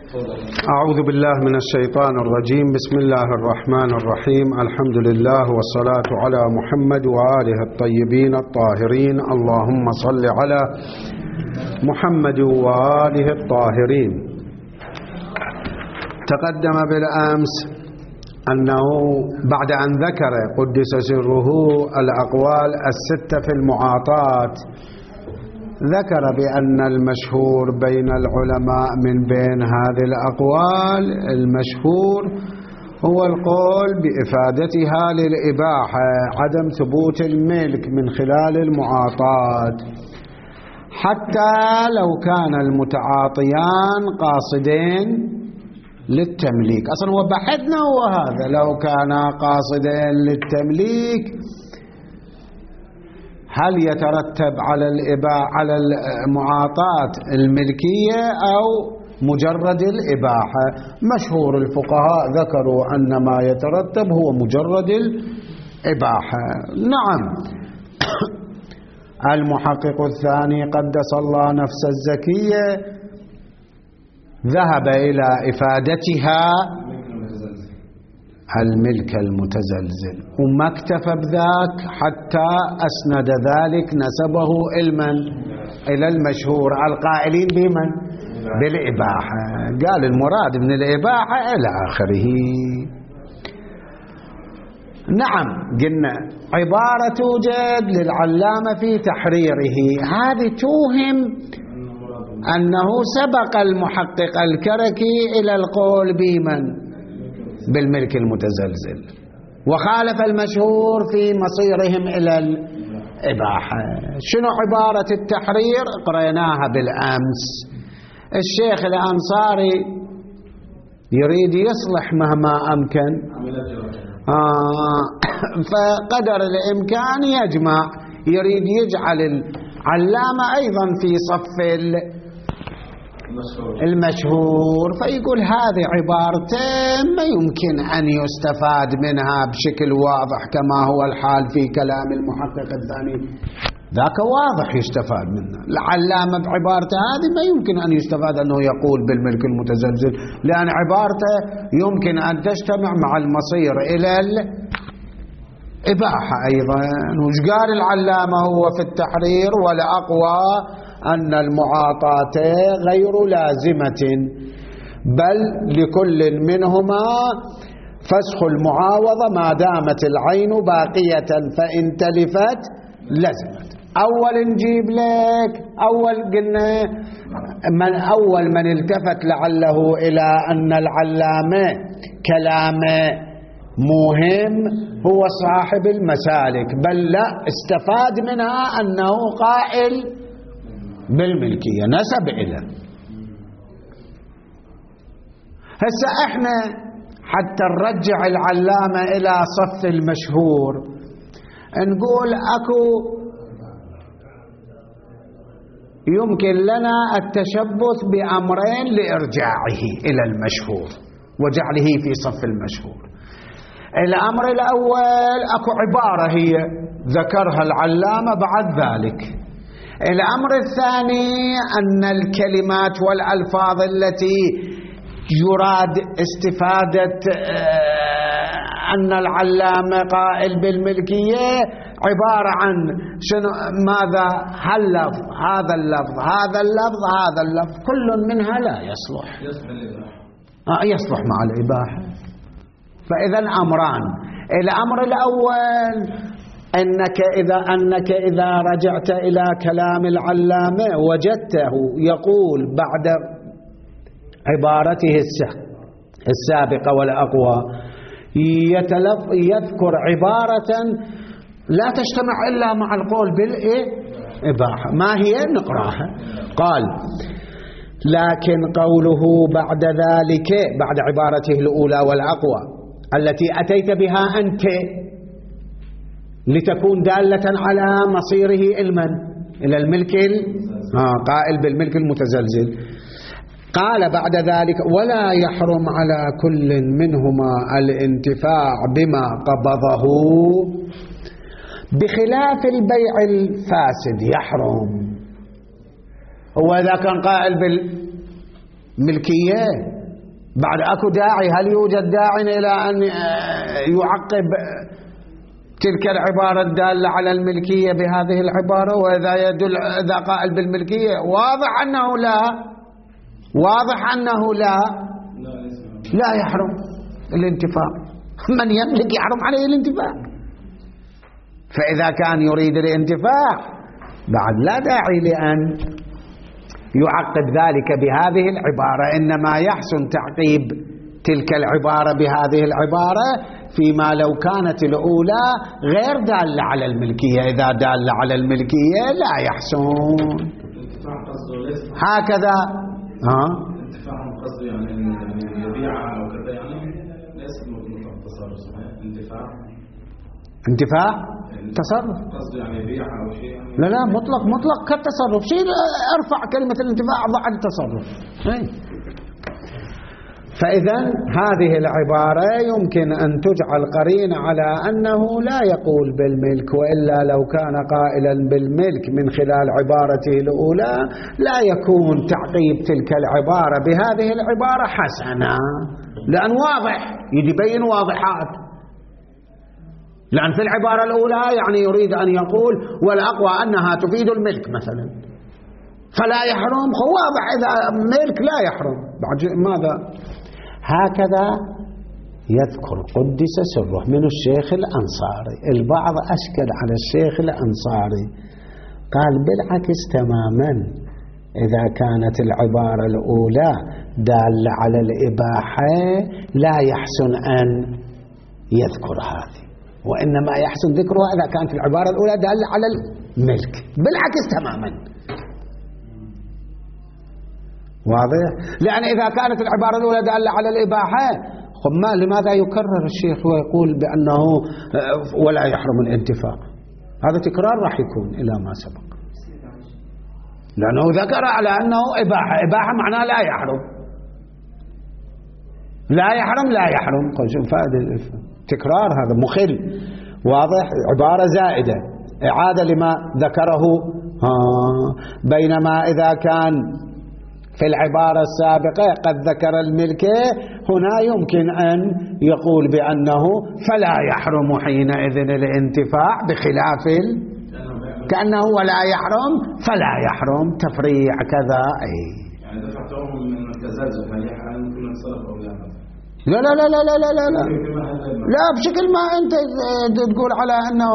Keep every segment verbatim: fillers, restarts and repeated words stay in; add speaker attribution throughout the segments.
Speaker 1: أعوذ بالله من الشيطان الرجيم. بسم الله الرحمن الرحيم. الحمد لله والصلاة على محمد وآله الطيبين الطاهرين. اللهم صل على محمد وآله الطاهرين. تقدم بالأمس أنه بعد أن ذكر قدس سره الأقوال الستة في المعاطاة، ذكر بأن المشهور بين العلماء من بين هذه الأقوال المشهور هو القول بإفادتها للإباحة، عدم ثبوت الملك من خلال المعاطاة، حتى لو كان المتعاطيان قاصدين للتمليك. أصلا وبحثنا هو هذا، لو كانا قاصدين للتمليك هل يترتب على الإباحة على المعاطاة الملكية أو مجرد الإباحة؟ مشهور الفقهاء ذكروا أن ما يترتب هو مجرد الإباحة. نعم. المحقق الثاني قدس الله نفس الزكية ذهب إلى إفادتها الملك المتزلزل، وما اكتفى بذاك حتى أسند ذلك نسبه إلمن إلى المشهور القائلين بمن بالإباحة، قال المراد من الإباحة إلى آخره. نعم، قلنا عبارة توجد للعلامة في تحريره، هذه توهم أنه سبق المحقق الكركي إلى القول بمن بالملك المتزلزل، وخالف المشهور في مصيرهم إلى الإباحة. شنو عبارة التحرير؟ قرأناها بالأمس. الشيخ الأنصاري يريد يصلح مهما أمكن، آه فقدر الإمكان يجمع، يريد يجعل العلامة أيضا في صف المشهور، فيقول هذه عبارتين ما يمكن أن يستفاد منها بشكل واضح كما هو الحال في كلام المحقق الثاني، ذاك واضح يستفاد منه. العلامة بعبارته هذه ما يمكن أن يستفاد أنه يقول بالملك المتزلزل، لأن عبارته يمكن أن تجتمع مع المصير إلى الإباحة أيضا. وش قال العلامة هو في التحرير؟ والأقوى أن المعاطاة غير لازمة، بل لكل منهما فسخ المعاوضة ما دامت العين باقية، فإن تلفت لزمت. أول نجيب لك أول قلنا من أول من التفت لعله إلى أن العلامة كلامه مهم هو صاحب المسالك، بل لا استفاد منها أنه قائل بالملكية، نسب إلى. هسه احنا حتى نرجع العلامة إلى صف المشهور، نقول أكو يمكن لنا التشبث بأمرين لإرجاعه إلى المشهور وجعله في صف المشهور. الأمر الأول أكو عبارة هي ذكرها العلامة بعد ذلك. الأمر الثاني أن الكلمات والألفاظ التي يراد استفادة أن العلامة قائل بالملكية عبارة عن شنو ماذا هل لفظ هذا اللفظ هذا اللفظ هذا اللفظ، كل منها لا يصلح آه يصلح مع الإباحة. فإذا أمران. الأمر الأول أنك إذا أنك إذا رجعت إلى كلام العلامة وجدته يقول بعد عبارته السابقة والأقوى يذكر عبارة لا تجتمع إلا مع القول بالإباحة. ما هي؟ نقراها. قال: لكن قوله بعد ذلك، بعد عبارته الأولى والأقوى التي أتيت بها أنت لتكون دالة على مصيره المن إلى الملك قائل بالملك المتزلزل، قال بعد ذلك: ولا يحرم على كل منهما الانتفاع بما قبضه، بخلاف البيع الفاسد يحرم. هو إذا كان قائل بالملكية بعد أكو داعي؟ هل يوجد داعي إلى أن يعقب تلك العبارة الدالة على الملكية بهذه العبارة؟ وإذا يدل إذا قائل بالملكية واضح أنه لا، واضح أنه لا لا يحرم الانتفاع. من يملك يحرم عليه الانتفاع. فإذا كان يريد الانتفاع بعد لا داعي لأن يعقد ذلك بهذه العبارة، إنما يحسن تعقيب تلك العبارة بهذه العبارة فيما لو كانت الأولى غير دالة على الملكية. إذا دالة على الملكية لا يحسن. هكذا ها
Speaker 2: الانتفاع قصدي يعني يعني يبيعها أو كذا، يعني ليس مطلق التصرف. انتفاع انتفاع
Speaker 1: تصرف
Speaker 2: قصدي يعني يبيعها أو شيء يعني.
Speaker 1: لا لا مطلق مطلق كالتصرف. شيء ارفع كلمة الانتفاع ضع التصرف. فإذا هذه العبارة يمكن أن تجعل قرينة على أنه لا يقول بالملك، وإلا لو كان قائلا بالملك من خلال عبارته الأولى لا يكون تعقيب تلك العبارة بهذه العبارة حسنا، لأن واضح يبين واضحات. لأن في العبارة الأولى يعني يريد أن يقول والأقوى أنها تفيد الملك مثلا، فلا يحرم. واضح إذا ملك لا يحرم. بعد ماذا؟ هكذا يذكر قدس سره من الشيخ الأنصاري. البعض أشكل على الشيخ الأنصاري، قال بالعكس تماما، إذا كانت العبارة الأولى دالة على الإباحة لا يحسن أن يذكر هذه، وإنما يحسن ذكرها إذا كانت العبارة الأولى دالة على الملك. بالعكس تماما. واضح؟ لأن إذا كانت العبارة الأولى دالة على الإباحة، خب ما لماذا يكرر الشيخ ويقول بأنه ولا يحرم الانتفاع؟ هذا تكرار راح يكون إلى ما سبق، لأنه ذكر على أنه إباحة. إباحة معناه لا يحرم، لا يحرم لا يحرم. فائدة تكرار هذا مخل. واضح؟ عبارة زائدة، إعادة لما ذكره. ها بينما إذا كان في العبارة السابقة قد ذكر الملك، هنا يمكن أن يقول بأنه فلا يحرم حينئذ الانتفاع، بخلاف كأنه ولا يحرم فلا يحرم تفريع كذا. أي
Speaker 2: يعني دفعتهم من التزلزل هل يحرم كل انصرف أو
Speaker 1: لا
Speaker 2: لا؟
Speaker 1: لا لا لا لا لا لا لا بشكل ما أنت تقول على أنه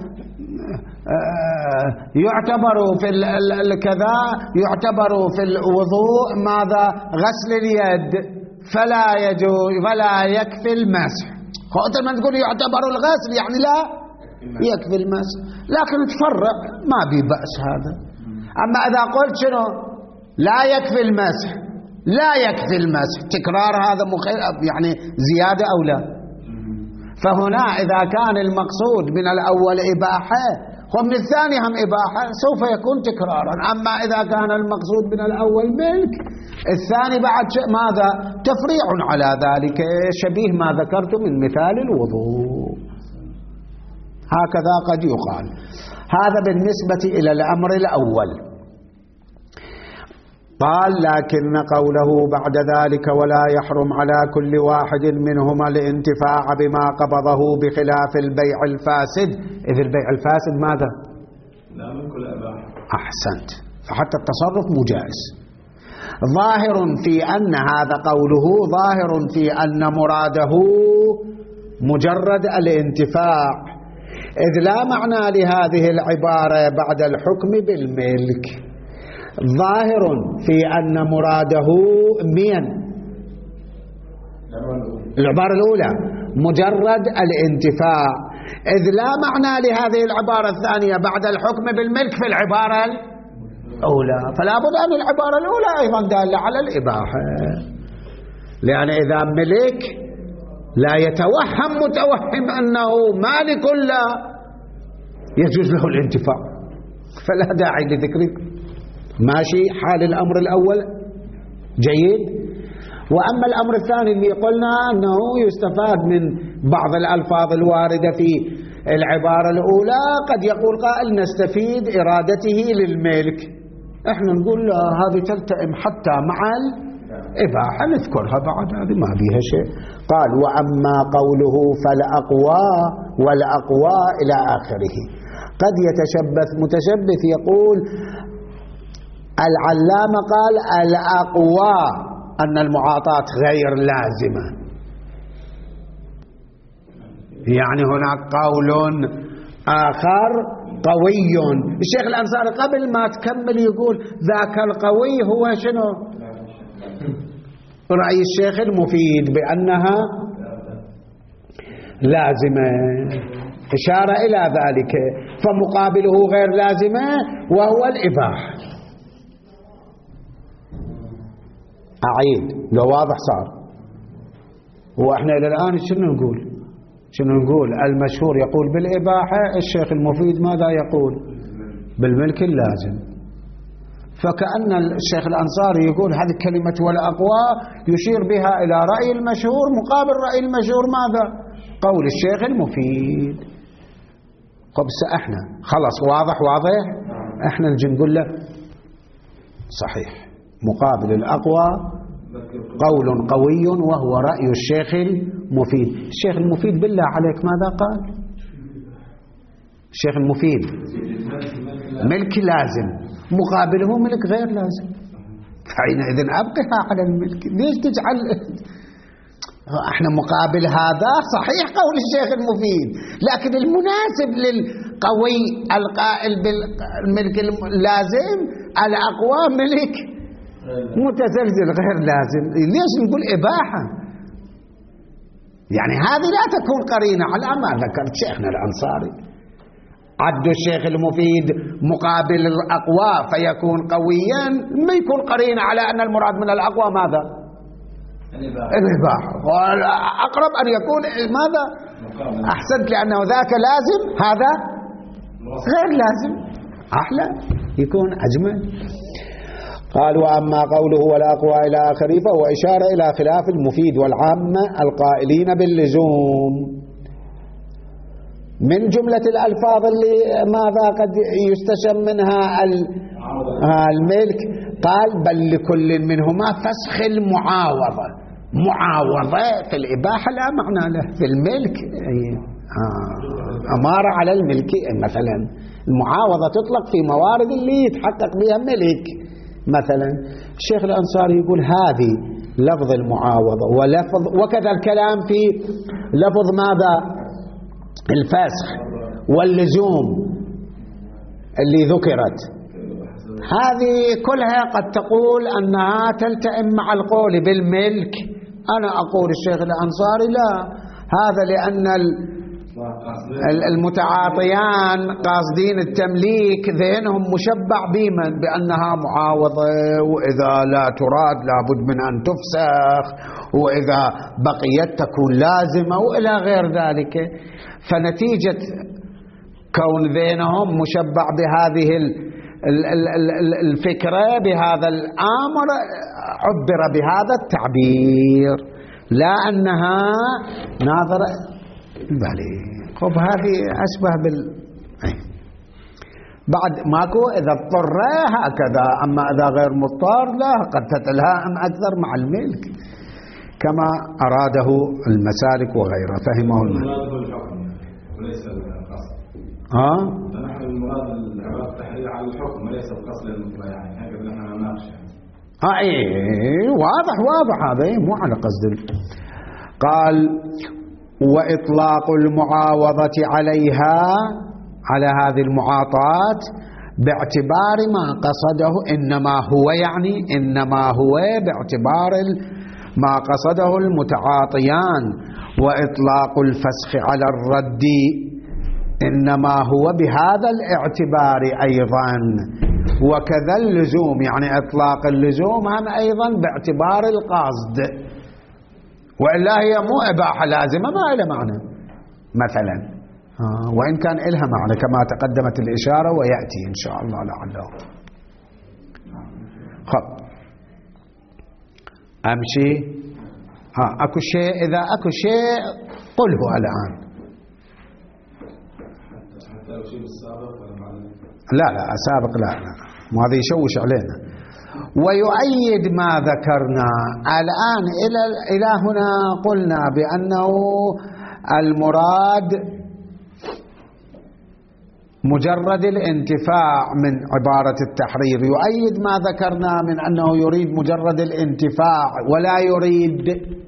Speaker 1: يعتبر في الكذا، يعتبر في الوضوء ماذا؟ غسل اليد، فلا يجوز ولا يكفي المسح. خاطر ما تقول يعتبر الغسل يعني لا يكفي المسح، لكن تفرق ما بي بأس هذا. أما إذا قلت شنو لا يكفي المسح، لا يكفي المسح، تكرار هذا مخير يعني زيادة أو لا. فهنا إذا كان المقصود من الأول إباحة ومن الثاني هم إباحة سوف يكون تكرارا. أما إذا كان المقصود من الأول ملك، الثاني بعد ماذا؟ تفريع على ذلك، شبيه ما ذكرت من مثال الوضوء. هكذا قد يقال. هذا بالنسبة إلى الأمر الأول. قال لكن قوله بعد ذلك ولا يحرم على كل واحد منهما الانتفاع بما قبضه بخلاف البيع الفاسد. إذ البيع الفاسد ماذا؟
Speaker 2: لا من كل أباح.
Speaker 1: أحسنت. فحتى التصرف مجائز. ظاهر في أن هذا قوله ظاهر في أن مراده مجرد الانتفاع، إذ لا معنى لهذه العبارة بعد الحكم بالملك. ظاهر في أن مراده مين؟ العبارة الأولى مجرد الانتفاع، إذ لا معنى لهذه العبارة الثانية بعد الحكم بالملك في العبارة الأولى. فلا بد أن العبارة الأولى أيضا دالة على الإباحة، لأن إذا ملك لا يتوهم متوهم أنه مالك لا يجوز له الانتفاع، فلا داعي لذكره. ماشي حال الأمر الأول جيد. وأما الأمر الثاني اللي قلنا أنه يستفاد من بعض الألفاظ الواردة في العبارة الأولى، قد يقول قائل نستفيد إرادته للملك، احنا نقول له هذه تلتئم حتى مع إباحة نذكرها بعد، هذه ما بيها شيء. قال وأما قوله فالأقوى والأقوى إلى آخره. قد يتشبث متشبث يقول العلامة قال الأقوى أن المعاطاة غير لازمة، يعني هناك قول آخر قوي. الشيخ الأنصاري قبل ما تكمل يقول ذاك القوي هو شنو؟ رأي الشيخ المفيد بأنها لازمة، إشارة إلى ذلك، فمقابله غير لازمة وهو الإباحة. أعيد لو واضح صار. وإحنا إلى الآن شنو نقول؟ شنو نقول؟ المشهور يقول بالإباحة، الشيخ المفيد ماذا يقول؟ بالملك اللازم. فكأن الشيخ الأنصاري يقول هذه كلمة والأقوى يشير بها إلى رأي المشهور، مقابل رأي المشهور ماذا؟ قول الشيخ المفيد. قبس احنا خلاص واضح واضح، احنا نجي نقول له صحيح، مقابل الأقوى قول قوي وهو رأي الشيخ المفيد. الشيخ المفيد بالله عليك ماذا قال؟ الشيخ المفيد ملك لازم، مقابله ملك غير لازم، فحينئذ أبقها على الملك. ليش تجعل احنا مقابل هذا؟ صحيح قول الشيخ المفيد، لكن المناسب للقوي القائل بالملك اللازم الأقوى ملك متزلزل غير لازم. ليش نقول إباحة؟ يعني هذه لا تكون قرينة على ما ذكرت شيخنا الأنصاري. عد الشيخ المفيد مقابل الأقوى فيكون قويا، ما يكون قرينة على أن المراد من الأقوى ماذا؟ الإباحة. أقرب أن يكون ماذا؟ أحسنت، لأنه ذاك لازم هذا غير لازم، أحلى يكون أجمل. قال وأما قوله والأقوى إلى آخره فهو إشارة إلى خلاف المفيد والعامة القائلين باللزوم. من جملة الألفاظ اللي ماذا قد يستشم منها الملك، قال بل لكل منهما فسخ المعاوضة. معاوضة في الإباحة لا معنى له، في الملك أمارة على الملك. مثلا المعاوضة تطلق في موارد اللي يتحقق بها ملك. مثلا الشيخ الأنصاري يقول هذه لفظ المعاوضة ولفظ، وكذا الكلام في لفظ ماذا؟ الفسخ واللزوم اللي ذكرت، هذه كلها قد تقول أنها تلتئم مع القول بالملك. أنا أقول الشيخ الأنصاري لا، هذا لأن المتعاطيان قاصدين التمليك ذهنهم مشبع بمن؟ بأنها معاوضة، وإذا لا تراد لابد من أن تفسخ، وإذا بقيت تكون لازمة، وإلى غير ذلك. فنتيجة كون ذهنهم مشبع بهذه الفكرة بهذا الأمر عبر بهذا التعبير، لا أنها ناظرة بالي. خب هذه أشبه بال بعد ماكو إذا اضطر هكذا، أما إذا غير مضطر لا، قد تتلائم أكثر مع الملك كما أراده المسالك وغيره، فهمه الملك
Speaker 2: وليس القصد.
Speaker 1: ها؟
Speaker 2: فنحن المراد العبارة التحرير على الحكم وليس القصد للمتبايعين، هكذا نحن نناقش.
Speaker 1: ها ايه واضح واضح، هذا مو على قصد. قال وإطلاق المعاوضة عليها على هذه المعاطات باعتبار ما قصده، إنما هو يعني إنما هو باعتبار ما قصده المتعاطيان، وإطلاق الفسخ على الرد إنما هو بهذا الاعتبار أيضا، وكذا اللزوم، يعني إطلاق اللزوم هم أيضا باعتبار القصد، وإلا هي مو إباحة لازمة ما إلى معنى مثلا، آه وإن كان إلها معنى كما تقدمت الإشارة ويأتي إن شاء الله لعله. خب أمشي. ها أكو شيء، إذا أكو شيء قله الآن.
Speaker 2: حتى لو شيء بالسابق ولا بعد؟
Speaker 1: لا لا سابق لا لا، ما هذا يشوش علينا. ويؤيد ما ذكرنا الآن. إلى إلى هنا قلنا بأنه المراد مجرد الانتفاع من عبارة التحرير، يؤيد ما ذكرنا من أنه يريد مجرد الانتفاع ولا يريد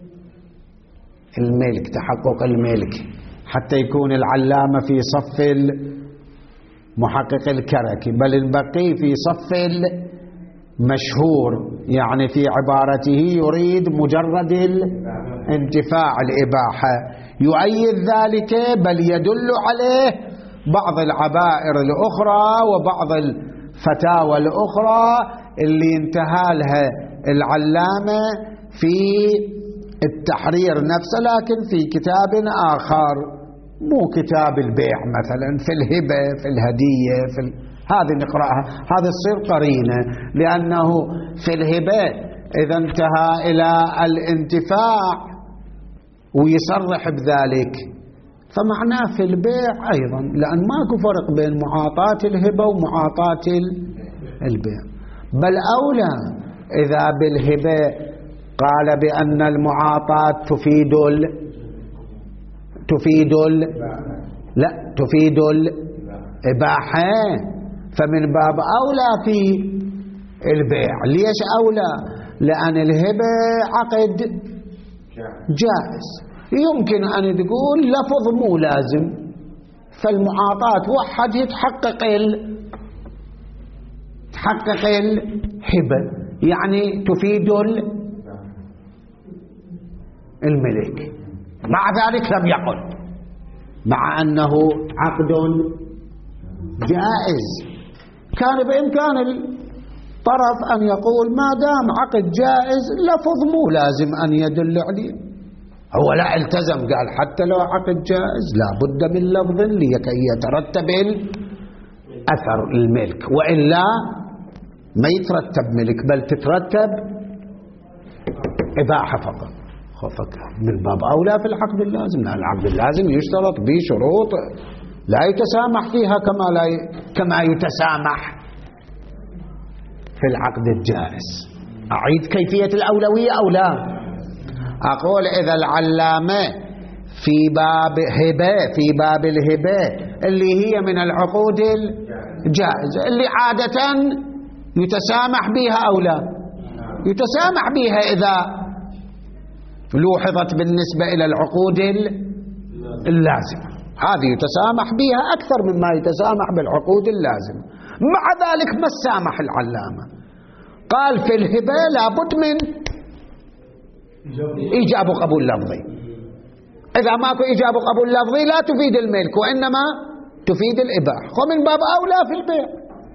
Speaker 1: الملك، تحقق الملك، حتى يكون العلامة في صف المحقق الكركي، بل البقي في صف المشهور، يعني في عبارته يريد مجرد الانتفاع الإباحة. يؤيد ذلك بل يدل عليه بعض العبائر الأخرى وبعض الفتاوى الأخرى اللي انتهى لها العلامة في التحرير نفسه، لكن في كتاب آخر، مو كتاب البيع مثلا، في الهبة، في الهدية، في ال... هذه نقرأها، هذا تصير قرينة، لأنه في الهبة إذا انتهى إلى الانتفاع ويصرح بذلك، فمعناه في البيع أيضا، لأن ماكو فرق بين معاطاة الهبة ومعاطاة البيع. بل أولى إذا بالهبة قال بأن المعاطاة تفيد ال تفيد ال لا تفيد الإباحة، فمن باب أولى في البيع. ليش أولى؟ لأن الهبة عقد جائز، يمكن أن تقول لفظ مو لازم، فالمعاطاة وحد يتحقق ال تحقق الهبة، يعني تفيد الملك. مع ذلك لم يقل، مع أنه عقد جائز، كان بإمكان الطرف أن يقول ما دام عقد جائز لفظ مو لازم أن يدل عليه. هو لا التزم، قال حتى لو عقد جائز لا بد من لفظ لكي يترتب أثر الملك، وإلا ما يترتب ملك بل تترتب إباحة فقط. من باب أولى في العقد اللازم، لأن العقد اللازم يشترط به شروط لا يتسامح فيها كما لا ي... كما يتسامح في العقد الجائز. أعيد كيفية الأولوية أو لا؟ أقول إذا العلامة في باب هبة، في باب الهبة اللي هي من العقود الجائزة اللي عادة يتسامح بها أو لا يتسامح بها، إذا لوحظت بالنسبة إلى العقود اللازمة، هذه يتسامح بها أكثر مما يتسامح بالعقود اللازمة. مع ذلك ما سامح العلامة، قال في الهبة لابد من إيجاب وقبول لفظي، إذا ماكو إيجاب وقبول لفظي لا تفيد الملك وإنما تفيد الإباحة، ومن باب أولى في البيع،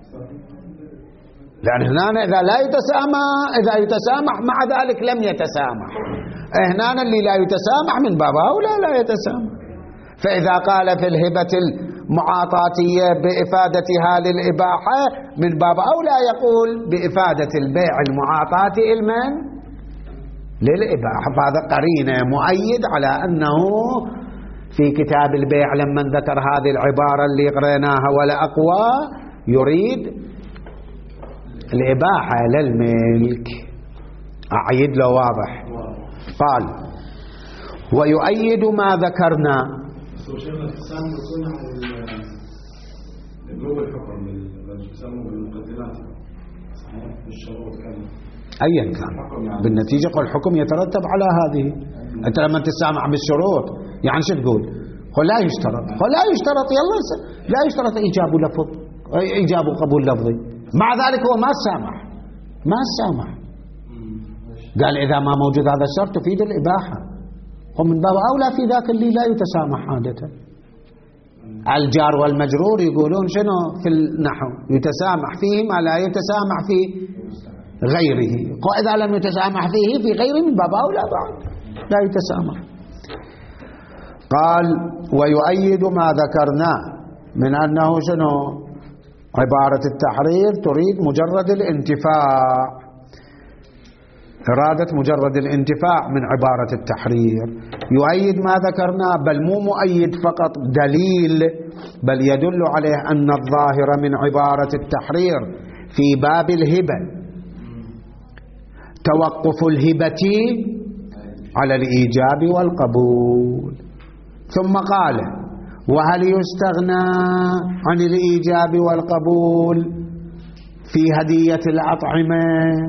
Speaker 1: لأن هنا إذا لا يتسامح إذا يتسامح مع ذلك لم يتسامح، هنا اللي لا يتسامح من باب أولى لا يتسامح. فإذا قال في الهبة المعاطاتية بإفادتها للإباحة من باب أولى يقول بإفادة البيع المعاطاة المن للإباحة. فهذا قرينة مؤيد على أنه في كتاب البيع لما ذكر هذه العبارة اللي قريناها ولا أقوى يريد الإباحة للملك. أعيد له واضح. قال ويؤيد ما ذكرنا. أيا كان بالنتيجة قل الحكم يترتب على هذه. أنت لما تسامح بالشروط يعني شو تقول؟ قل لا يشترط، قل لا يشترط، يلا لا يشترط إيجاب لفظ إيجاب قبول لفظي، مع ذلك هو ما سامح ما سامح قال إذا ما موجود هذا الشرط تفيد الإباحة، ومن باب أولى في ذاك اللي لا يتسامح عادة. الجار والمجرور يقولون شنو في النحو يتسامح فيه ما لا يتسامح في غيره، وإذا لم يتسامح فيه في غيره من باب أولى بعد لا يتسامح. قال ويؤيد ما ذكرنا من أنه شنو عبارة التحرير تريد مجرد الانتفاع، إرادة مجرد الانتفاع من عبارة التحرير. يؤيد ما ذكرنا، بل مو مؤيد فقط دليل، بل يدل عليه أن الظاهر من عبارة التحرير في باب الهبة توقف الهبة على الإيجاب والقبول. ثم قال: وهل يستغنى عن الإيجاب والقبول في هدية الأطعمة؟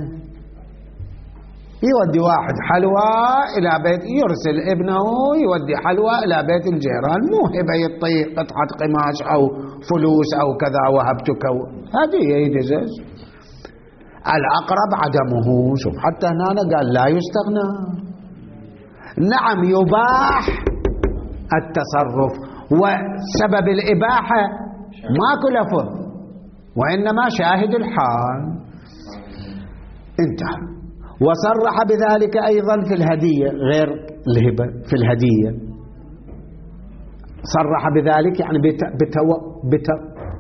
Speaker 1: يودي واحد حلوى إلى بيت، يرسل ابنه يودي حلوى إلى بيت الجيران، مو هبة يعطي قطعة قماش أو فلوس أو كذا وهبتك، هدية يجوز. الأقرب عدمه. شوف حتى هنا قال لا يستغنى. نعم يباح التصرف، وسبب الإباحة ماكو لفظ وإنما شاهد الحال. انتهى. وصرح بذلك أيضا في الهدية، غير الهبة، في الهدية صرح بذلك يعني بتو... بتو... بتو...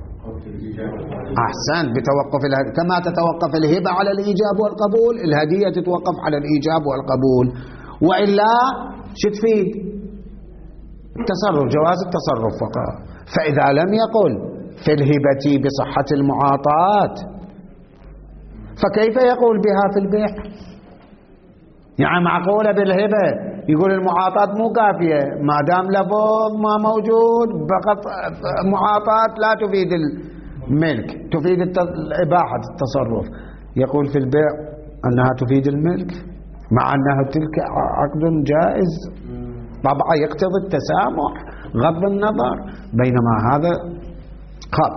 Speaker 1: أحسن بتوقف الهدية. كما تتوقف الهبة على الإيجاب والقبول، الهدية تتوقف على الإيجاب والقبول، وإلا شو تفيد؟ التصرف، جواز التصرف فقط. فإذا لم يقل في الهبة بصحة المعاطاة فكيف يقول بها في البيع؟ يعني معقولة بالهبة يقول المعاطاة مو كافية، ما دام لفظ ما موجود فقط معاطاة لا تفيد الملك، تفيد إباحة التصرف. يقول في البيع أنها تفيد الملك مع أنها تلك عقد جائز، طبعا يقتضي التسامح غض النظر، بينما هذا قال.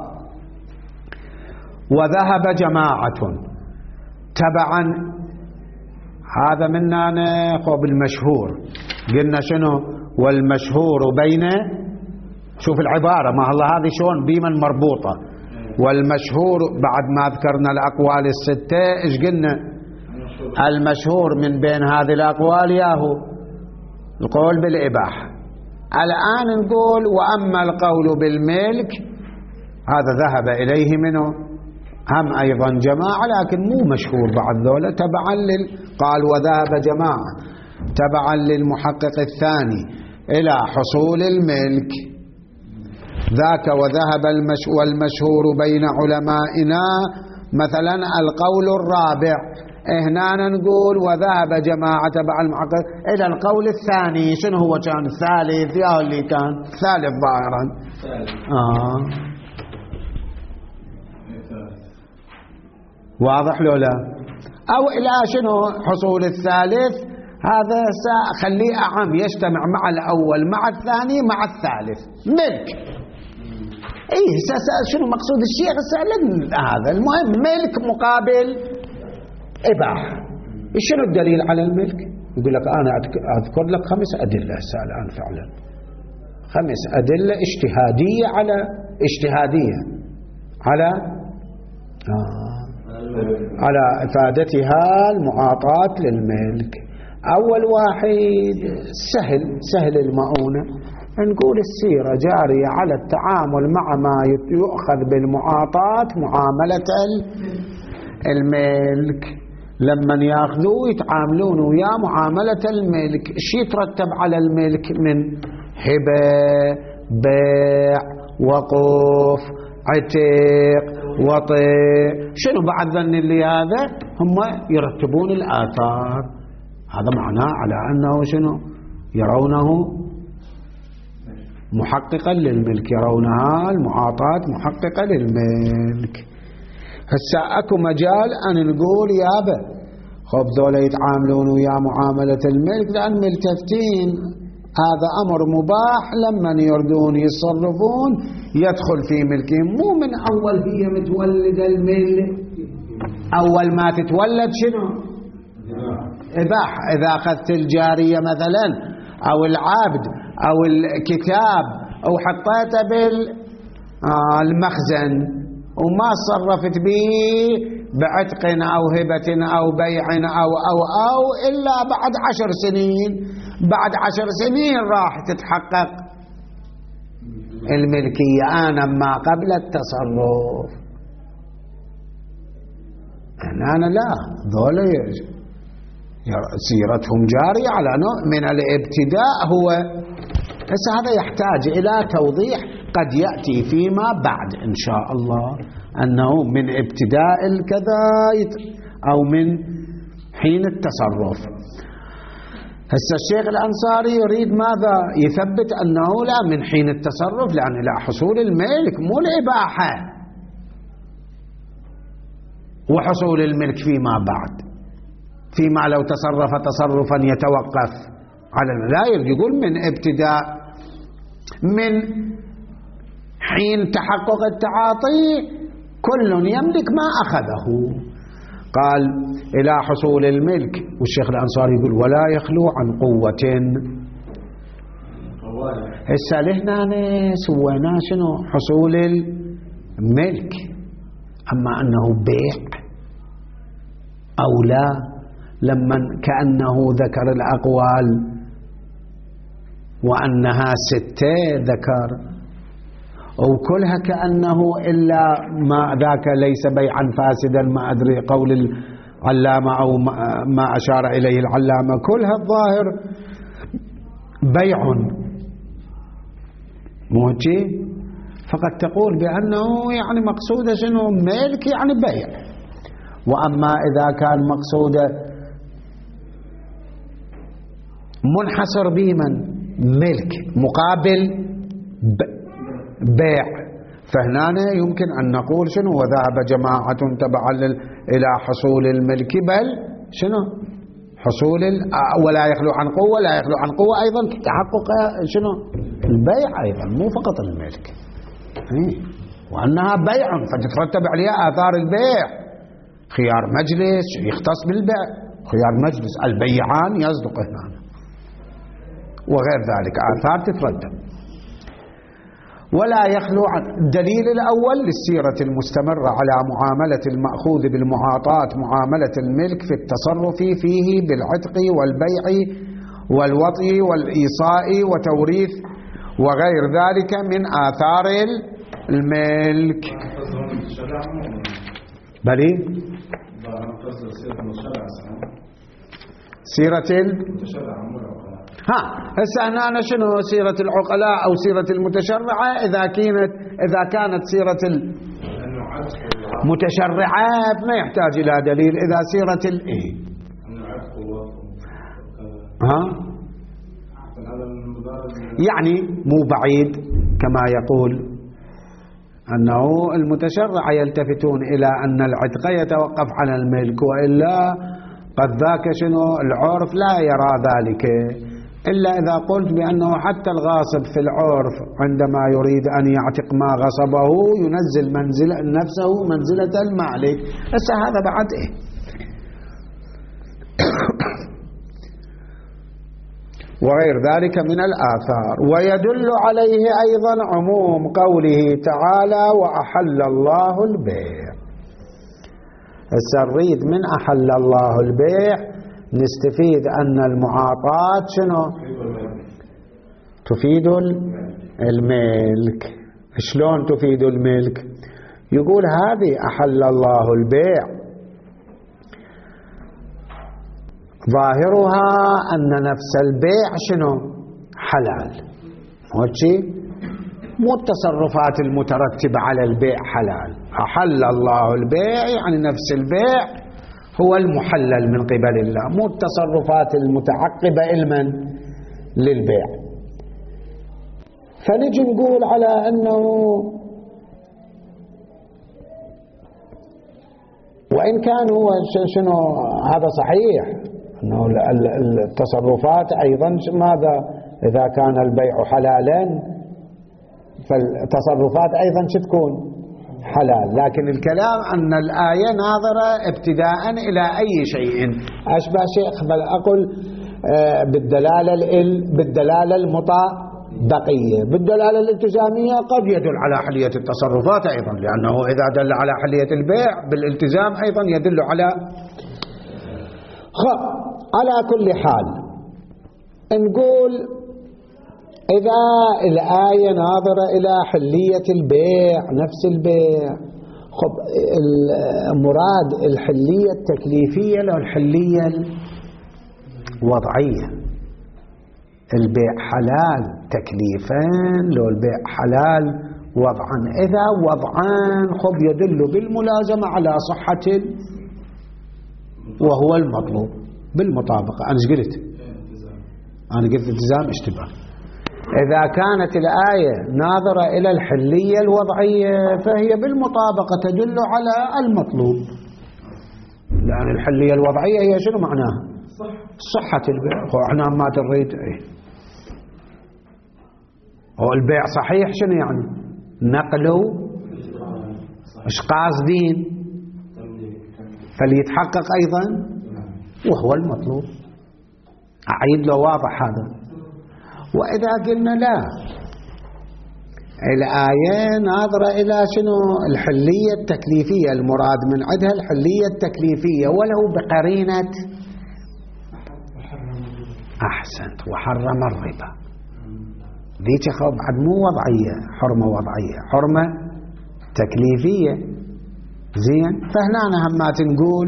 Speaker 1: وذهب جماعة تبعا، هذا منا ناخذ المشهور، قلنا شنو؟ والمشهور بين، شوف العبارة ما الله هذه شلون بيمن مربوطة. والمشهور بعد ما ذكرنا الأقوال الستة إيش قلنا؟ المشهور من بين هذه الأقوال ياهو القول بالإباحة. الآن نقول وأما القول بالملك هذا ذهب إليه منه هم أيضا جماعة، لكن مو مشهور بعد ذولا تبعا لل قال وذهب جماعة تبعا للمحقق الثاني إلى حصول الملك ذاك. وذهب المش والمشهور بين علمائنا مثلا القول الرابع. هنا نقول وذهب جماعة تبع المحقق إلى القول الثاني. شنو هو كان الثالث؟ يا اللي كان ثالث ظاهرا آه. واضح لو لا؟ أو إلى شنو حصول الثالث؟ هذا خليه أعم، يجتمع مع الأول مع الثاني مع الثالث. ملك إيه شنو مقصود الشيخ هذا؟ المهم ملك مقابل إباحة. شنو الدليل على الملك؟ يقول لك أنا أذكر لك خمس أدلة هسه الآن فعلا، خمس أدلة اجتهادية على اجتهادية على آه على إفادتها المعاطاة للملك. أول واحد سهل سهل المؤونة، نقول السيرة جارية على التعامل مع ما يؤخذ بالمعاطاة معاملة الملك. لما ياخذوه يتعاملون ويا معاملة الملك، شي يترتب على الملك من هبة، بيع، وقف، عتق، وطئ، شنو بعد ذن اللي هذا هم يرتبون الآثار. هذا معناه على أنه شنو يرونه محققا للملك، يرونها المعاطاة محققة للملك. هسا اكو مجال ان نقول يابا خب ذولا يتعاملون ويا معاملة الملك لأن ملتفتين، هذا أمر مباح لما يردون يصرفون يدخل في ملكهم، مو من أول هي متولدة الملك، أول ما تتولد شنو إباحة. إذا أخذت الجارية مثلا أو العبد أو الكتاب أو حطيته بالمخزن وما صرفت به بعتق أو هبة أو بيع أو أو أو إلا بعد عشر سنين، بعد عشر سنين راح تتحقق الملكية آنا ما قبل التصرف. أنا لا ذولا سيرتهم جارية على نوع من الابتداء هو. بس هذا يحتاج إلى توضيح قد يأتي فيما بعد إن شاء الله، أنه من ابتداء الكذا أو من حين التصرف. هسه الشيخ الأنصاري يريد ماذا؟ يثبت أنه لا من حين التصرف، لأن إلى حصول الملك مو الإباحة وحصول الملك فيما بعد، فيما لو تصرف تصرفا يتوقف على لا يقول من ابتداء من حين تحقق التعاطي كل يملك ما أخذه. قال إلى حصول الملك، والشيخ الأنصاري يقول ولا يخلو عن قوة. هسه لهنا سوينا شنو؟ حصول الملك. أما أنه بيع أو لا، لما كأنه ذكر الأقوال وأنها ستة ذكر وكلها كأنه إلا ما ذاك ليس بيعا فاسدا، ما أدري قول العلامة أو ما أشار إليه العلامة، كلها الظاهر بيع موجه، فقد تقول بأنه يعني مقصودة شنو؟ ملك يعني بيع. وأما إذا كان مقصودة منحصر بمن؟ ملك مقابل بيع، فهنا يمكن أن نقول شنو؟ وذهب جماعة تبعا إلى حصول الملك، بل شنو؟ حصول ولا يخلو عن قوة، لا يخلو عن قوة أيضا تحقق شنو؟ البيع أيضا، مو فقط الملك، وأنها بيع فتترتب عليها آثار البيع، خيار مجلس يختص بالبيع، خيار مجلس البيعان يصدق هنا وغير ذلك آثار تترتب. ولا يخلو عن الدليل الأول للسيرة المستمرة على معاملة المأخوذ بالمعاطاة معاملة الملك في التصرف فيه بالعتق والبيع والوطي والإيصاء وتوريث وغير ذلك من آثار الملك. بلي سيرة ها هسه هنا شنو سيرة العقلاء أو سيرة المتشرعة؟ إذا كانت إذا كانت سيرة المتشرعة ما يحتاج إلى دليل. إذا سيرة ال إيه ها يعني مو بعيد كما يقول أنه المتشرع يلتفتون إلى أن العتق يتوقف على الملك، وإلا قد ذاك شنو العرف لا يرى ذلك، إلا إذا قلت بأنه حتى الغاصب في العرف عندما يريد أن يعتق ما غصبه ينزل منزل نفسه منزلة المالك. بس هذا بعد إيه؟ وغير ذلك من الآثار. ويدل عليه أيضا عموم قوله تعالى وأحل الله البيع. السريد من أحل الله البيع نستفيد أن المعاطاة شنو تفيد الملك. شلون تفيد الملك؟ يقول هذه أحل الله البيع ظاهرها أن نفس البيع شنو حلال، هوشي مو التصرفات المترتبة على البيع حلال. أحل الله البيع يعني نفس البيع هو المحلل من قبل الله، مو التصرفات المتعقبة إلمن للبيع. فنجي نقول على أنه وإن كان هو شنو هذا صحيح أنه التصرفات أيضا ماذا إذا كان البيع حلالا فالتصرفات أيضا تكون حلال، لكن الكلام أن الآية ناظرة ابتداء إلى أي شيء أشبه شيء بل أقول بالدلالة بالدلالة المطابقية. بالدلالة الالتزامية قد يدل على حلية التصرفات أيضا، لأنه إذا دل على حلية البيع بالالتزام أيضا يدل على خ على كل حال نقول إذا الآية ناظرة إلى حلية البيع نفس البيع، خب المراد الحلية التكليفية لو الحلية الوضعية؟ البيع حلال تكليفان لو البيع حلال وضعا. إذا وضعان خب يدل بالملازمة على صحة وهو المطلوب بالمطابقة. أنا ايش قلت؟ أنا قلت التزام اشتباه. إذا كانت الآية ناظرة إلى الحلية الوضعية فهي بالمطابقة تدل على المطلوب، لأن الحلية الوضعية هي شنو معناها؟ صحة البيع. احنا ما تريد ايه هو البيع صحيح شنو يعني؟ نقله ايش قاصدين؟ فليتحقق أيضا وهو المطلوب. أعيد له واضح هذا. وإذا قلنا لا، الآية ناظرة إلى شنو؟ الحلية التكليفية، المراد من عندها الحلية التكليفية ولو بقرينة أحسنت وحرم الربا. ذيك خو بعد مو وضعية، حرمة وضعية، حرمة تكليفية. زين، فهنا همات نقول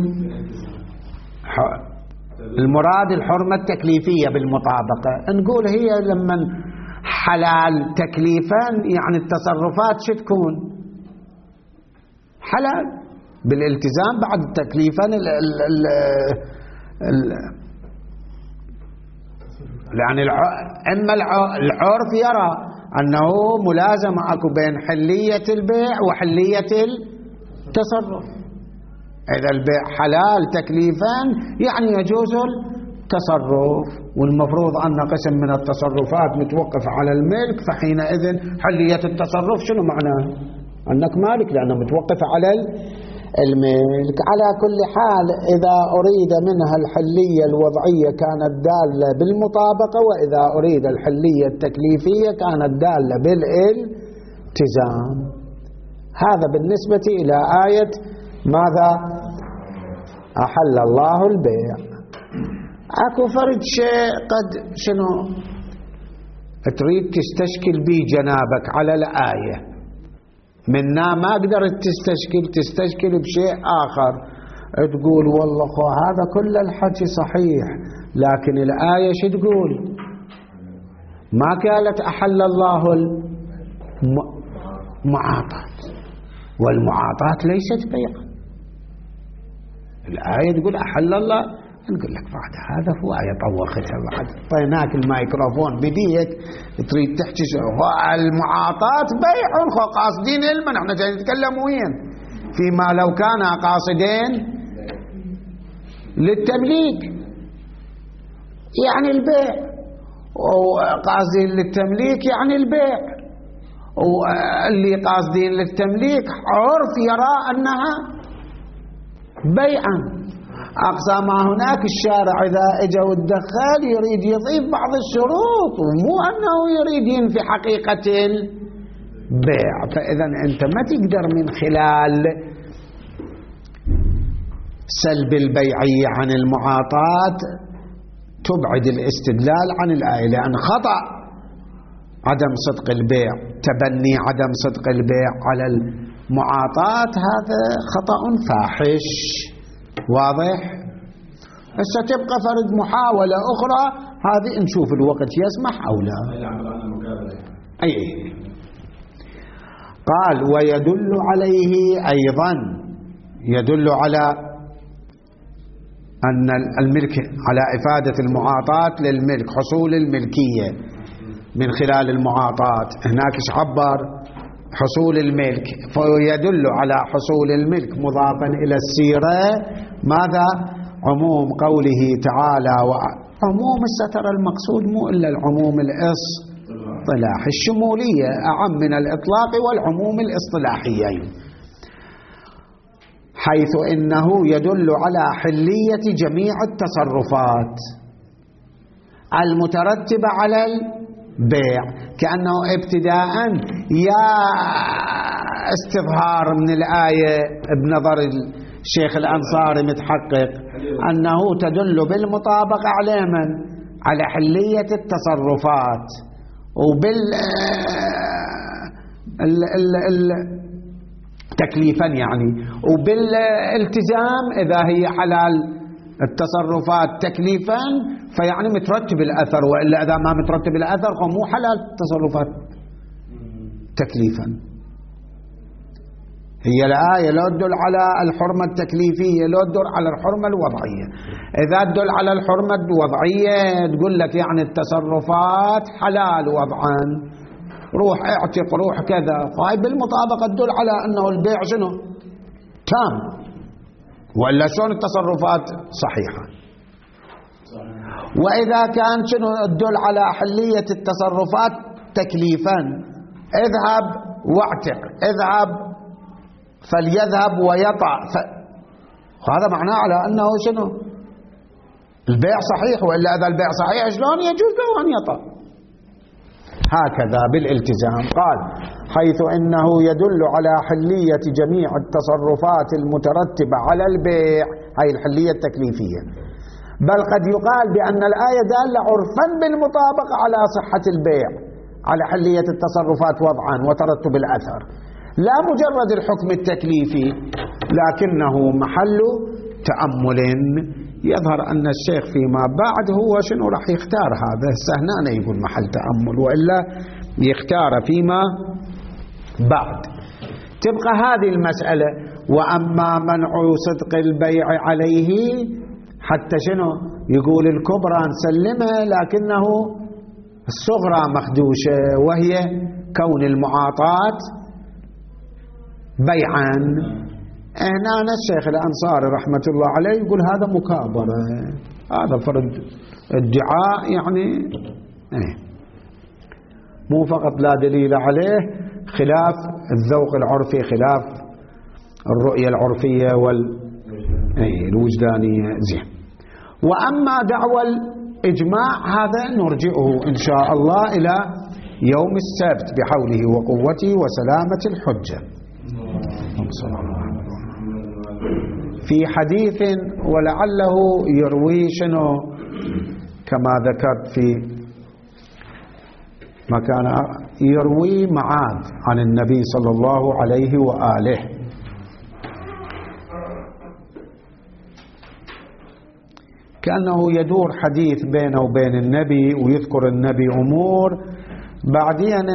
Speaker 1: المراد الحرمة التكليفية بالمطابقة، نقول هي لما حلال تكليفا يعني التصرفات شو تكون؟ حلال بالالتزام بعد تكليفا ال ال ال ال يعني إما العرف يرى أنه ملازمة أكو بين حلية البيع وحلية التصرف. إذا البيع حلال تكليفا يعني يجوز التصرف، والمفروض أن قسم من التصرفات متوقف على الملك، فحينئذ حلية التصرف شنو معناه؟ أنك مالك لأنه متوقف على الملك. على كل حال إذا أريد منها الحلية الوضعية كانت دالة بالمطابقة، وإذا أريد الحلية التكليفية كانت دالة بالالتزام. هذا بالنسبة إلى آية ماذا؟ أحل الله البيع. أكو فرد شيء قد شنو تريد تستشكل به جنابك على الآية، منا ما قدرت تستشكل تستشكل بشيء آخر، تقول والله خو هذا كل الحكي صحيح، لكن الآية شو تقول؟ ما قالت أحل الله المعاطات، والمعاطات ليست بيعا. الآية تقول أحل الله، نقول لك بعد هذا هو آية طوختها بعد طيناك الميكروفون بديك تريد تحكي المعاطات بيع خو قاصدين علما. احنا جاي نتكلم وين فيما لو كان قاصدين للتمليك يعني البيع، وقاصدين للتمليك يعني البيع، واللي قاصدين للتمليك عرف يرى أنها بيعا. أقصى ما هناك الشارع إذا اجى والدخال يريد يضيف بعض الشروط، ومو أنه يريد ينفي حقيقة البيع. فإذا أنت ما تقدر من خلال سلب البيعية عن المعاطات تبعد الاستدلال عن الآية، لأن خطأ عدم صدق البيع، تبني عدم صدق البيع على المعاطات، هذا خطأ فاحش. واضح؟ هسه تبقى فرد محاولة أخرى، هذه نشوف الوقت يسمح أو لا. أي قال ويدل عليه أيضا، يدل على أن الملك على إفادة المعاطات للملك، حصول الملكية من خلال المعاطات. هناك عبر حصول الملك، فيدل على حصول الملك مضافا إلى السيرة ماذا؟ عموم قوله تعالى. وعموم الستر المقصود مو إلا العموم الاصطلاحي، الشمولية أعم من الإطلاق والعموم الاصطلاحيين، حيث إنه يدل على حلية جميع التصرفات المترتبة على البيع، كأنه ابتداء يا استظهار من الآية بنظر الشيخ الأنصاري متحقق أنه تدل بالمطابقة على من؟ على حلية التصرفات، وبال ال ال ال تكليفا يعني، وبالالتزام إذا هي حلال التصرفات تكليفا فيعني مترتب الأثر، وإلا إذا ما مترتب الأثر فمو حلال التصرفات تكليفا. هي الآية لا تدل على الحرمة التكليفية، لا تدل على الحرمة الوضعية. إذا تدل على الحرمة الوضعية تقول لك يعني التصرفات حلال وضعا، روح اعتق روح كذا، فهي بالمطابقة تدل على أنه البيع شنو تام، وإلا شلون التصرفات صحيحة. وإذا كان شنو تدل على حلية التصرفات تكليفا، اذهب واعتق، اذهب فليذهب ويطع، ف... هذا معناه على أنه شنو البيع صحيح، وإلا إذا البيع صحيح شلون يجوز له أن يطع. هكذا بالالتزام. قال حيث إنه يدل على حلية جميع التصرفات المترتبة على البيع، هاي الحلية التكليفية، بل قد يقال بأن الآية دالة عرفا بالمطابقة على صحة البيع، على حلية التصرفات وضعا وترتب الأثر، لا مجرد الحكم التكليفي، لكنه محل تأمل. يظهر أن الشيخ فيما بعد هو شنو راح يختار هذا، هنا يقول محل تأمل، وإلا يختار فيما بعد. تبقى هذه المسألة. وأما منع صدق البيع عليه، حتى شنو يقول الكبرى نسلمه لكنه الصغرى مخدوشة، وهي كون المعاطاة بيعا. هنا الشيخ الأنصاري رحمة الله عليه يقول هذا مكابرة، هذا فرد ادعاء يعني ايه مو فقط لا دليل عليه، خلاف الذوق العرفي، خلاف الرؤية العرفية والوجدانية. زين. وأما دعوى الإجماع هذا نرجعه إن شاء الله إلى يوم السبت بحوله وقوته وسلامة الحجة. في حديث ولعله يروي شنو كما ذكرت في مكان يروي معاذ عن النبي صلى الله عليه وآله، كأنه يدور حديث بينه وبين النبي، ويذكر النبي أمور، بعدين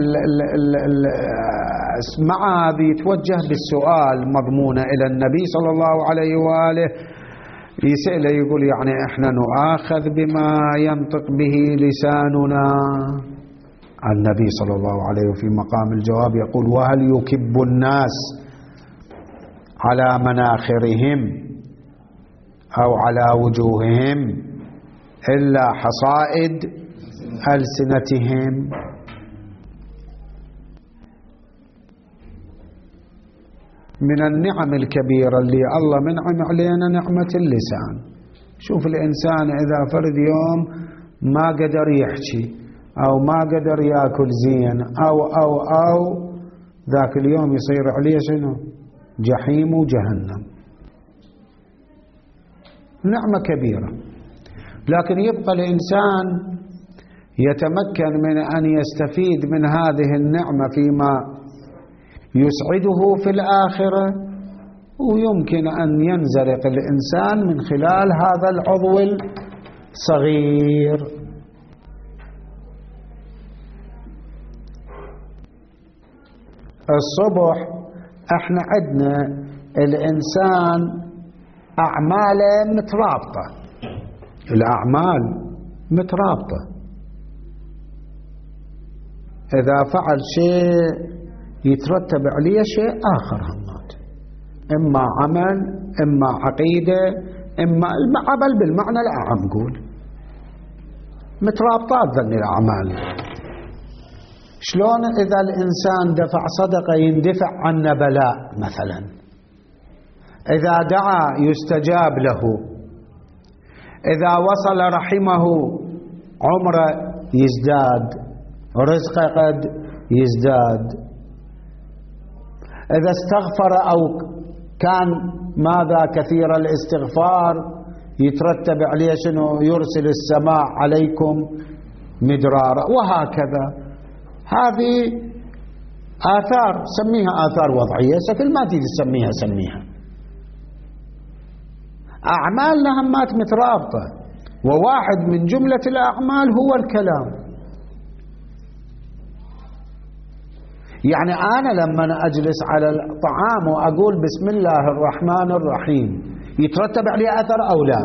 Speaker 1: معاذ يتوجه بالسؤال مضمونة إلى النبي صلى الله عليه وآله، يسأله يقول يعني احنا نؤاخذ بما ينطق به لساننا. النبي صلى الله عليه وفي مقام الجواب يقول وهل يكب الناس على مناخرهم أو على وجوههم إلا حصائد ألسنتهم. من النعم الكبيرة اللي الله منعم علينا نعمة اللسان. شوف الإنسان إذا فرد يوم ما قدر يحكي أو ما قدر يأكل زين أو أو أو ذاك اليوم يصير عليه شنو جحيم وجهنم. نعمة كبيرة، لكن يبقى الإنسان يتمكن من أن يستفيد من هذه النعمة فيما يسعده في الآخرة، ويمكن أن ينزلق الإنسان من خلال هذا العضو الصغير. الصبح احنا عندنا الإنسان أعماله مترابطة، الأعمال مترابطة، إذا فعل شيء يترتب عليه شيء آخر همات، إما عمل إما عقيدة إما عمل بالمعنى الأعم، قول مترابطات ذن الأعمال. شلون إذا الإنسان دفع صدقة يندفع عنه بلاء مثلا، إذا دعا يستجاب له، إذا وصل رحمه عمره يزداد، رزقه قد يزداد، إذا استغفر أو كان ماذا كثير الاستغفار يترتب عليه شنو يرسل السماء عليكم مدرارا، وهكذا. هذه آثار سميها آثار وضعية، سفل ما تيجي تسميها سميها أعمال لهمات مترابطة، وواحد من جملة الأعمال هو الكلام. يعني أنا لما أجلس على الطعام وأقول بسم الله الرحمن الرحيم يترتب عليه أثر أو لا؟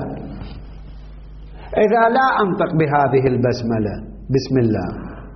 Speaker 1: إذا لا أنطق بهذه البسملة بسم الله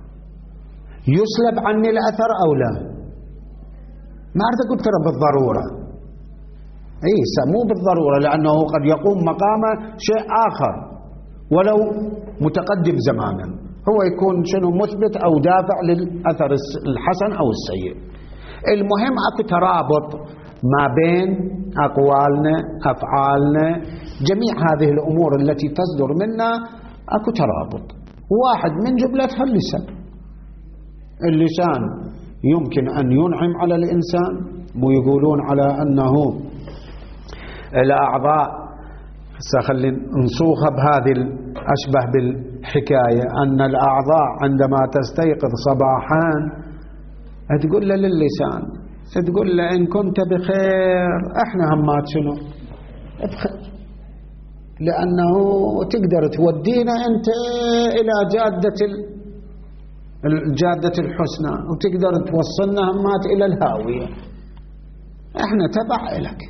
Speaker 1: يسلب عني الأثر أو لا؟ ما أريد أقول ترى بالضرورة، إيه مو بالضرورة، لأنه قد يقوم مقامه شيء آخر ولو متقدم زمانا، هو يكون شنو مثبت أو دافع للأثر الحسن أو السيء. المهم أكو ترابط ما بين أقوالنا أفعالنا، جميع هذه الأمور التي تصدر منا أكو ترابط، واحد من جملتها اللسان. اللسان يمكن أن ينعم على الإنسان، ويقولون على أنه الأعضاء، سخلي نصوخها بهذه أشبه بالحكاية، أن الأعضاء عندما تستيقظ صباحا تقول له للسان، تقول له إن كنت بخير إحنا همات شنو بخير، لأنه تقدر تودينا أنت إلى جادة الجادة الحسنى، وتقدر توصلنا همات إلى الهاوية، إحنا تبع إلك.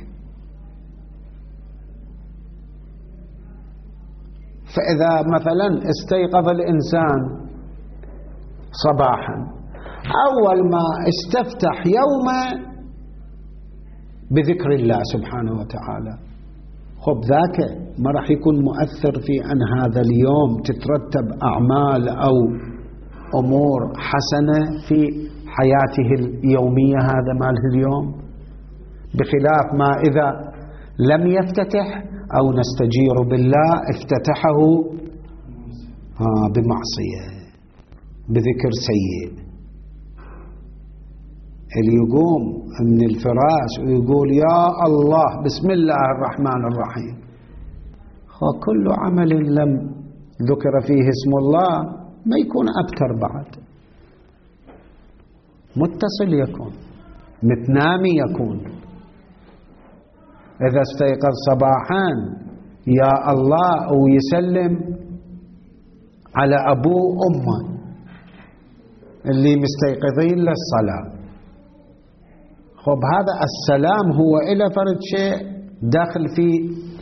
Speaker 1: فإذا مثلا استيقظ الإنسان صباحا أول ما استفتح يومه بذكر الله سبحانه وتعالى، خب ذاك ما راح يكون مؤثر في أن هذا اليوم تترتب أعمال أو أمور حسنة في حياته اليومية، هذا مال اليوم، بخلاف ما إذا لم يفتتح أو نستجير بالله افتتحه بمعصية بذكر سيء. اللي يقوم من الفراش ويقول يا الله بسم الله الرحمن الرحيم، كل عمل لم ذكر فيه اسم الله ما يكون أبتر بعد، متصل يكون، متنامي يكون. إذا استيقظ صباحا يا الله ويسلم على أبوه وأمه اللي مستيقظين للصلاة، خب هذا السلام هو إلى فرد شيء داخل في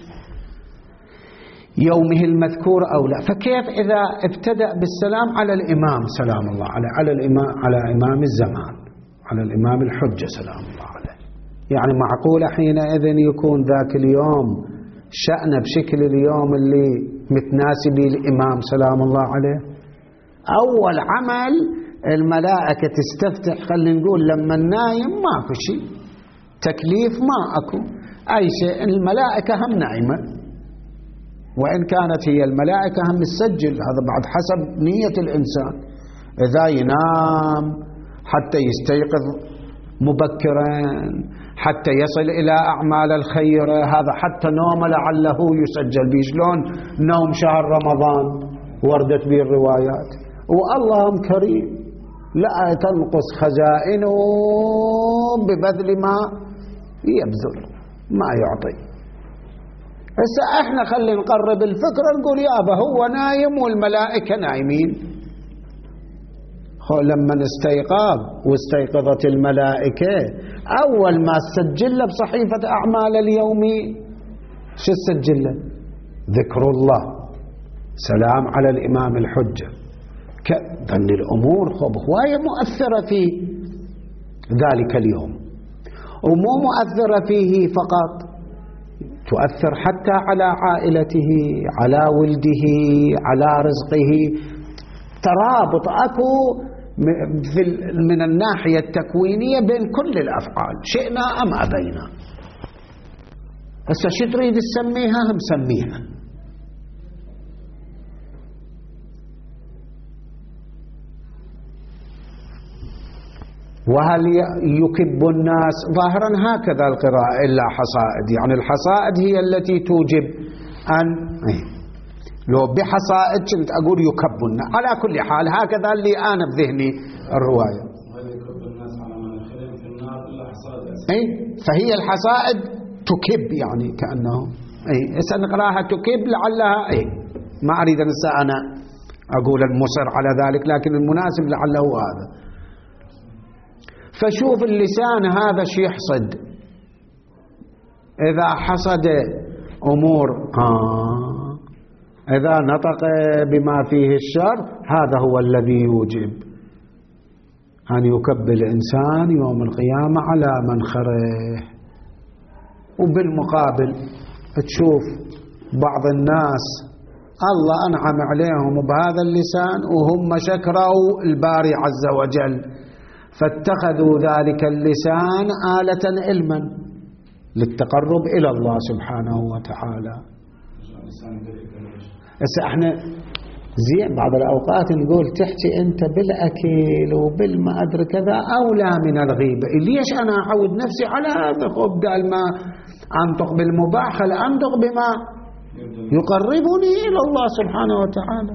Speaker 1: يومه المذكور أو لا. فكيف إذا ابتدأ بالسلام على الإمام سلام الله عليه، على الإمام، على إمام الزمان، على الإمام الحجة سلام الله عليه، يعني معقولة حينئذ يكون ذاك اليوم شأنه بشكل اليوم اللي متناسب الإمام سلام الله عليه؟ أول عمل الملائكة تستفتح، خلينا نقول لما النايم ما في شيء تكليف، ما أكو أي شيء، الملائكة هم نايمة، وإن كانت هي الملائكة هم تسجل، هذا بعد حسب نية الإنسان، إذا ينام حتى يستيقظ مبكرا حتى يصل إلى أعمال الخير، هذا حتى نوم لعله يسجل به، شلون نوم شهر رمضان وردت به الروايات. والله كريم لا تنقص خزائنه ببذل ما يبذل، ما يعطي. هسه احنا خلي نقرب الفكرة نقول يابا هو نايم والملائكة نايمين. لما استيقظ واستيقظت الملائكة أول ما سجل بصحيفة أعمال اليوم شو سجل؟ ذكر الله، سلام على الإمام الحجة، ظل الأمور خب هواية مؤثرة في ذلك اليوم، ومو مؤثرة فيه فقط، تؤثر حتى على عائلته، على ولده، على رزقه، ترابط أكو من الناحية التكوينية بين كل الأفعال، شئنا أم أبينا. هسه شو تريد تسميها؟ هم سميها. وهل يكب الناس؟ ظاهرا هكذا القراءة، إلا حصائد، يعني الحصائد هي التي توجب أن لو بحصائد كنت أقول يكب الناس. على كل حال هكذا اللي أنا بذهني الرواية. أي فهي الحصائد تكب، يعني كأنه أي سنقراها تكب لعلها أي ما أريد أن أنا أقول المصر على ذلك، لكن المناسب لعله هذا. فشوف اللسان هذا شي يحصد، إذا حصد أمور آه إذا نطق بما فيه الشر هذا هو الذي يوجب أن يكب الإنسان يوم القيامة على منخره. وبالمقابل تشوف بعض الناس الله أنعم عليهم بهذا اللسان وهم شكروا الباري عز وجل، فاتخذوا ذلك اللسان آلة علما للتقرب إلى الله سبحانه وتعالى. هسه احنا زين بعض الأوقات نقول تحكي أنت بالأكل وبالما أدري كذا أولى من الغيبة، ليش أنا أعود نفسي على هذا؟ خب بدل ما أنطق بالمباح خل أنطق بما يقربني إلى الله سبحانه وتعالى.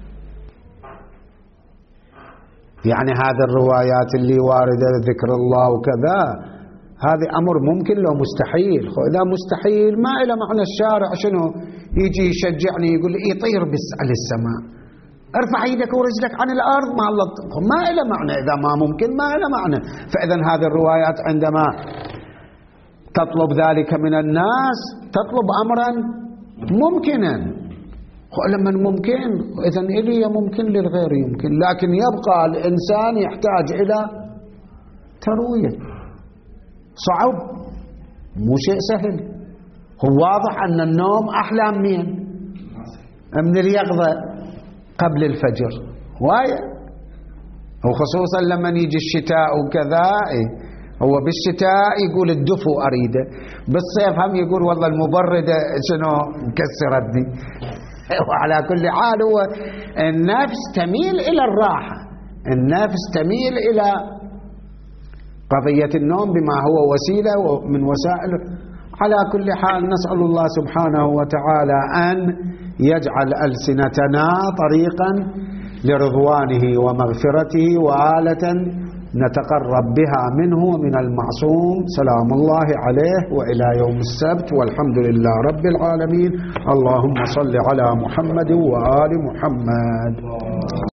Speaker 1: يعني هذه الروايات اللي واردة ذكر الله وكذا هذا أمر ممكن لو مستحيل. إذا مستحيل ما إلى معنى الشارع شنو يجي يشجعني يقول لي يطير على السماء، ارفع يدك ورجلك عن الأرض، ما الله ما إلى معنى. إذا ما ممكن ما إلى معنى. فإذا هذه الروايات عندما تطلب ذلك من الناس تطلب أمرا ممكنا، لما ممكن إذن إلي ممكن للغير يمكن، لكن يبقى الإنسان يحتاج إلى تروية. صعب مو شيء سهل. هو واضح أن النوم أحلى من من اليقظة قبل الفجر وايد، وخصوصا لما يجي الشتاء وكذا. هو بالشتاء يقول الدفو أريده، بالصيف هم يقول والله المبردة شنو مكسرتني. وعلى كل حال هو النفس تميل إلى الراحة، النفس تميل إلى قضية النوم بما هو وسيلة من وسائل. على كل حال نسأل الله سبحانه وتعالى أن يجعل ألسنتنا طريقا لرضوانه ومغفرته وآلة نتقرب بها منه من المعصوم سلام الله عليه وإلى يوم السبت، والحمد لله رب العالمين. اللهم صل على محمد وآل محمد.